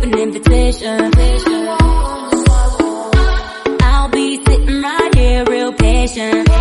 open invitation. I'll be sitting right here real patient.